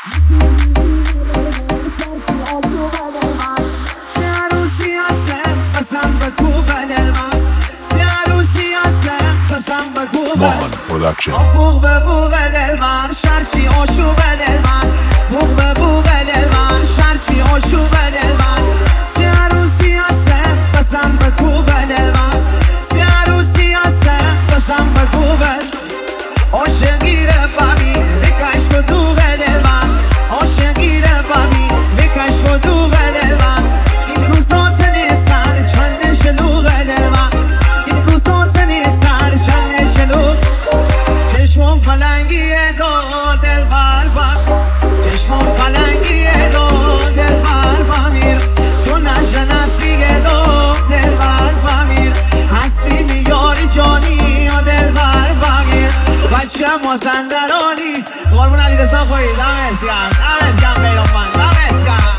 Mohan Production. بوق به بوق دل من شرشی عشوق دل من بوق به بوق دل من شرشی عشوق دل من سیارو سیاسه بسم به کوب دل من سیارو سیاسه بسم به کوب عاشقی رفامی بکش به دوغ دل من عاشقی رفامی بکش به دوغ دل من این روزات نیستن چند شلوغ دل من این روزات نیستن چند شلوغ چشمم پلنگیه دو دل بر چشمم پلنگیه دو دل بر میر تو نشناسیه دو دل بر میر هستی میاری جانی و دل بر میر بچه مازندرانی قربون علیرضا خویی دمت گرم بیرون من دمت گرم